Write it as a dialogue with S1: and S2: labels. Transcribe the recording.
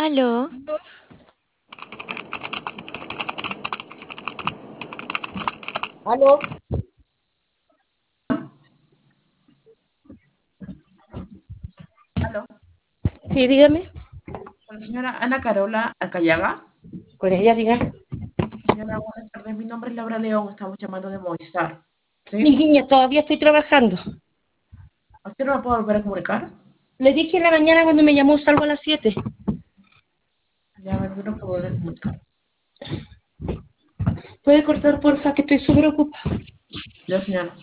S1: Aló,
S2: ¿Aló?
S3: Aló,
S2: Sí, dígame.
S3: con la señora Ana Carola Alcayaga.
S2: Con ella, diga.
S3: Señora, buenas tardes. Mi nombre es Laura León. Estamos llamando de Movistar.
S2: Mi
S3: ¿Sí?
S2: niña, todavía estoy trabajando.
S3: ¿A usted no me puedo volver a comunicar?
S2: Le dije en la mañana cuando me llamó, salgo a las 7.
S3: Ya me tuvieron que volver a comunicar.
S2: ¿Puede cortar, porfa, que estoy súper ocupada?
S3: Ya, señora.